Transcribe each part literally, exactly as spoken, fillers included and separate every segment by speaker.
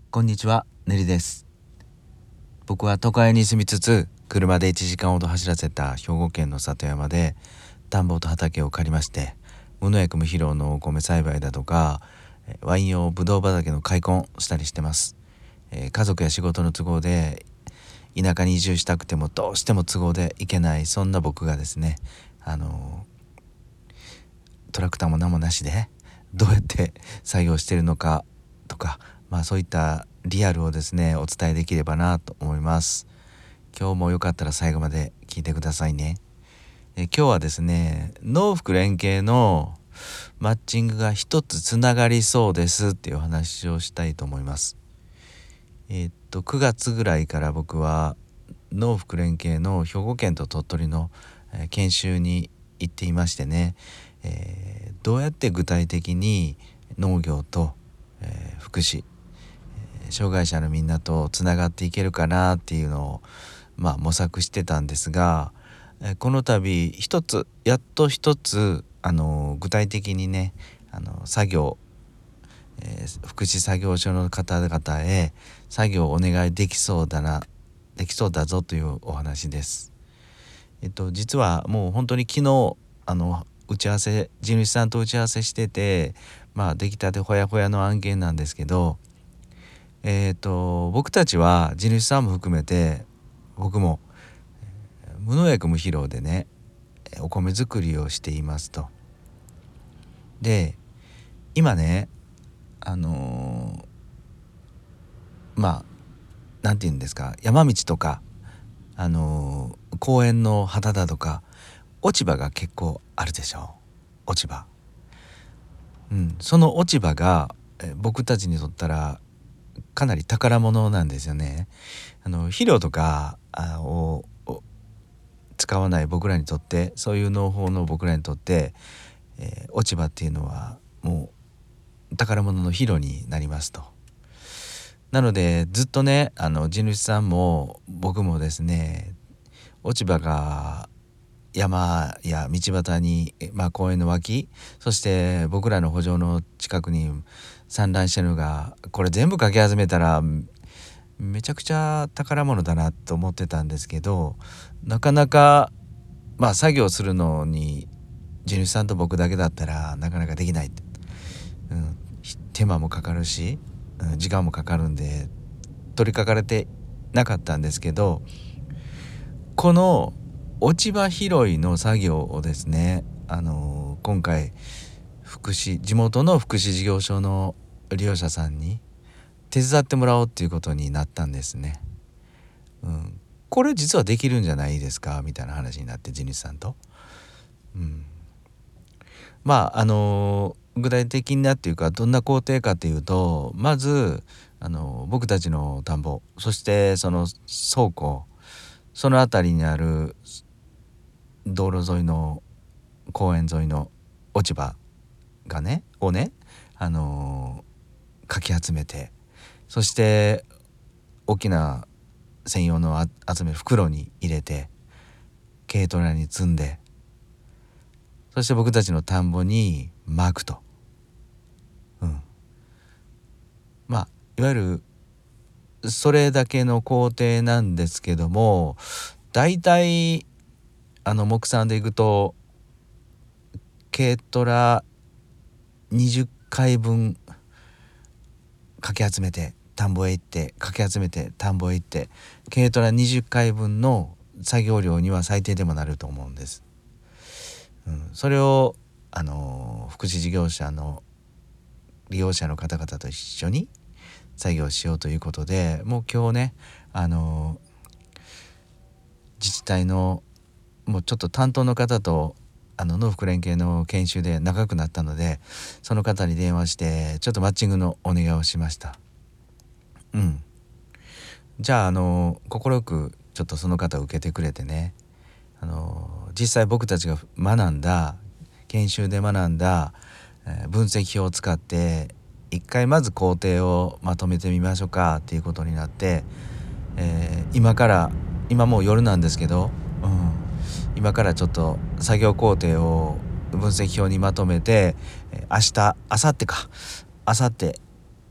Speaker 1: こんにちは、ねりです。僕は都会に住みつつ車でいちじかんほど走らせた兵庫県の里山で田んぼと畑を借りまして、無農薬無肥料のお米栽培だとかワイン用ブドウ畑の開墾したりしてます。えー家族や仕事の都合で田舎に移住したくてもどうしても都合で行けない、そんな僕がですね、あのートラクターも何もなしでどうやって作業してるのかとか、まあそういったリアルをですねお伝えできればなと思います。今日もよかったら最後まで聞いてくださいね。え今日はですね、農福連携のマッチングが一つつながりそうですっていうお話をしたいと思います。えーっとくがつぐらいから僕は農福連携の兵庫県と鳥取の、えー研修に行っていましてね、えーどうやって具体的に農業と、えー福祉、障害者のみんなとつながっていけるかなっていうのを、まあ、模索してたんですが、えーこの度一つやっと一つあの具体的にね、あの作業、えー福祉作業所の方々へ作業をお願いできそうだなできそうだぞというお話です。えっと実はもう本当に昨日あの打ち合わせ地主さんと打ち合わせしてて、まあ出来たてほやほやの案件なんですけど、えっと僕たちは地主さんも含めて僕も無農薬無肥料でねお米作りをしていますと。で今ね、あのーまあなんて言うんですか、山道とか、あのー公園の旗だとか落ち葉が結構あるでしょう。落ち葉、うん、その落ち葉がえ僕たちにとったらかなり宝物なんですよね。あの肥料とかあをを使わない僕らにとって、そういう農法の僕らにとって、えー落ち葉っていうのはもう宝物の肥料になりますと。なのでずっとね、あの地主さんも僕もですね、落ち葉が山や道端に、まあ、公園の脇、そして僕らの圃場の近くに散乱してるのが、これ全部かき集めたらめちゃくちゃ宝物だなと思ってたんですけど、なかなかまあ作業するのに地主さんと僕だけだったらなかなかできない、うん、手間もかかるし、うん、時間もかかるんで取り掛かれてなかったんですけど、この落ち葉拾いの作業をですね、あのー今回福祉地元の福祉事業所の利用者さんに手伝ってもらおうっていうことになったんですね。うん、これ実はできるんじゃないですかみたいな話になって、地主さんと、うん、まああのー具体的なっていうかどんな工程かっていうと、まずあのー僕たちの田んぼ、そしてその倉庫、その辺りにある道路沿いの公園沿いの落ち葉がねをね、あのーかき集めて、そして大きな専用のあ集める袋に入れて軽トラに積んで、そして僕たちの田んぼにまくと、うん、まあいわゆるそれだけの工程なんですけども、だいたいあの目算でいくと軽トラにじゅっかいぶんかき集めて田んぼへ行って、かき集めて田んぼへ行って、軽トラにじゅっかいぶんの作業量には最低でもなると思うんです。うん、それをあの福祉事業者の利用者の方々と一緒に作業しようということで、もう今日ね、あの自治体のもうちょっと担当の方とあの農福連携の研修で仲良くなったので、その方に電話してちょっとマッチングのお願いをしました。うん、じゃああの快くちょっとその方を受けてくれてね、あの実際僕たちが学んだ研修で学んだ、えー分析表を使って一回まず工程をまとめてみましょうかっていうことになって、えー今から今もう夜なんですけど、うん、今からちょっと作業工程を分析表にまとめて、えー明日明後日か明後日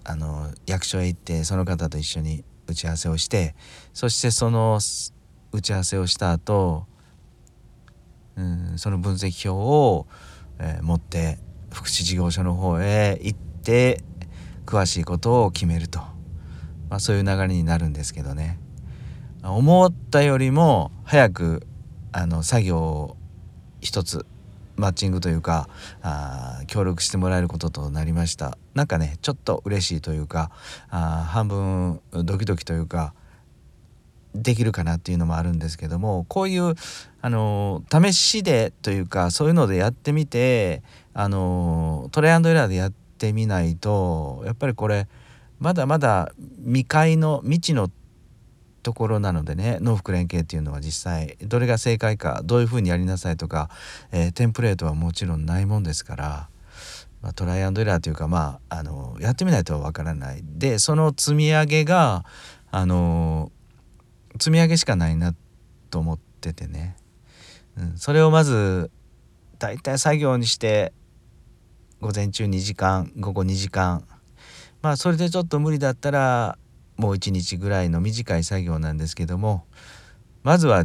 Speaker 1: あの役所へ行ってその方と一緒に打ち合わせをして、そしてその打ち合わせをした後、うん、その分析表を、えー持って福祉事業所の方へ行って詳しいことを決めると、まあ、そういう流れになるんですけどね。思ったよりも早くあの作業を一つマッチングというかあ協力してもらえることとなりました。なんかねちょっと嬉しいというか、あ半分ドキドキというかできるかなっていうのもあるんですけども、こういうあの試しでというかそういうのでやってみて、あのトライアンドエラーでやってみないとやっぱりこれまだまだ未開の未知のところなのでね、農福連携っていうのは実際どれが正解か、どういうふうにやりなさいとか、えーテンプレートはもちろんないもんですから、まあ、トライアンドエラーというか、まあ、あのやってみないとわからない。でその積み上げがあの積み上げしかないなと思っててね、うん、それをまずだいたい作業にして午前中にじかん午後にじかん、まあそれでちょっと無理だったらもういちにちぐらいの短い作業なんですけども、まずは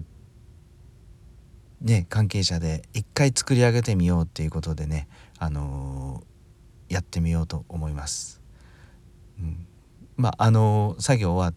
Speaker 1: ね関係者で一回作り上げてみようっていうことでね、あのーやってみようと思います。うん、まああのー作業終わって、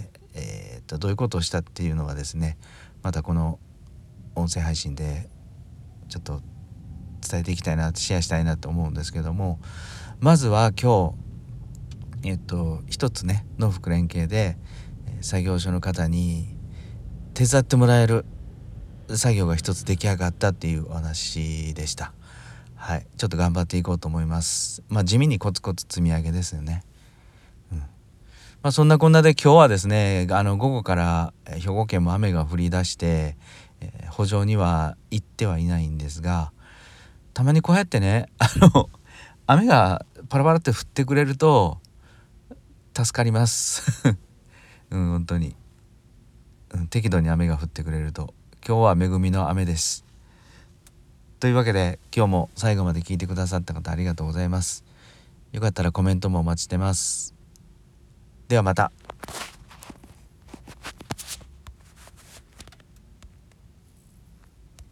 Speaker 1: えー、っとどういうことをしたっていうのはですね、またこの音声配信でちょっと伝えていきたいな、シェアしたいなと思うんですけども、まずは今日えっと一つね農福連携でえー作業所の方に手伝ってもらえる作業が一つ出来上がったっていうお話でした。はい、ちょっと頑張っていこうと思います。まあ地味にコツコツ積み上げですよね。うん、まあそんなこんなで今日はですね、あの午後からえー兵庫県も雨が降り出して、えー補助には行ってはいないんですが、たまにこうやってねあの雨がパラパラって降ってくれると助かりますうん、本当に、うん、適度に雨が降ってくれると、今日は恵みの雨です。というわけで今日も最後まで聞いてくださった方ありがとうございます。よかったらコメントもお待ちしてます。ではまた。